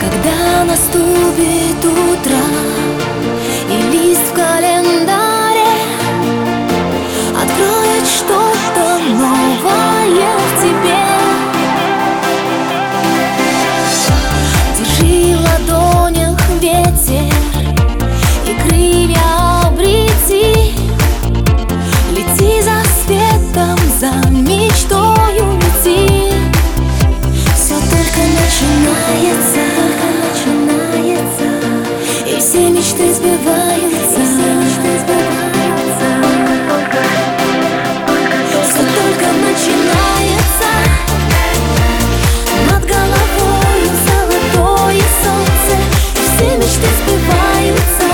Когда наступит утро и лист в календаре откроет что-то новое в тебе, держи в ладонях ветер и крылья обрети. Лети за светом, за мечтою лети. Все только начинается, и все мечты сбываются. Все только начинается. Над головой золотое солнце, и все мечты сбываются.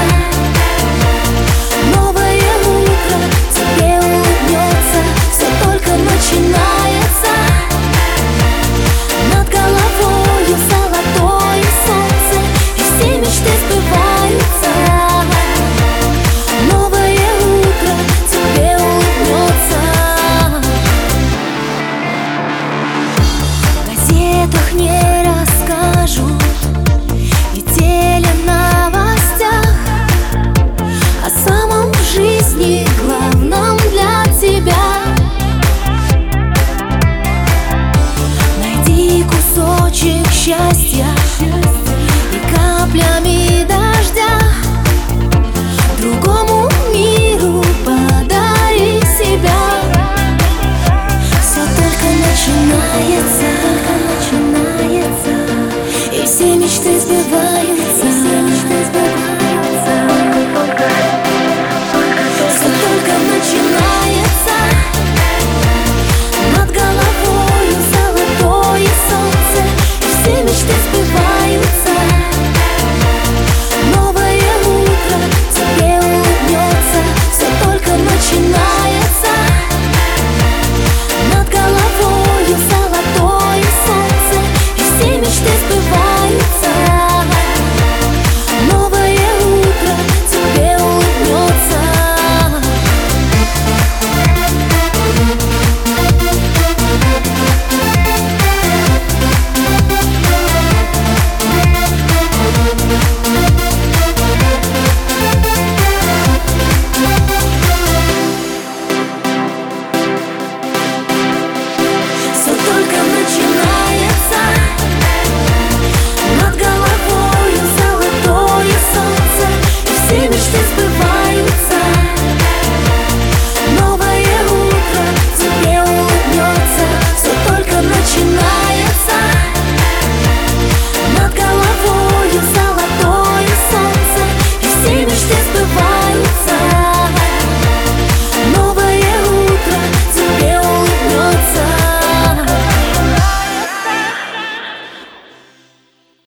Новое утро тебе улыбнется. Все только начинается. Над головою золотое солнце, и все мечты сбываются. Новое утро тебе улыбнется. В газетах не расскажут и теленовостях о самом в жизни главном для тебя. Найди кусочек счастья и каплями дождя другому миру подари себя. Все только начинается, и все мечты сбываются.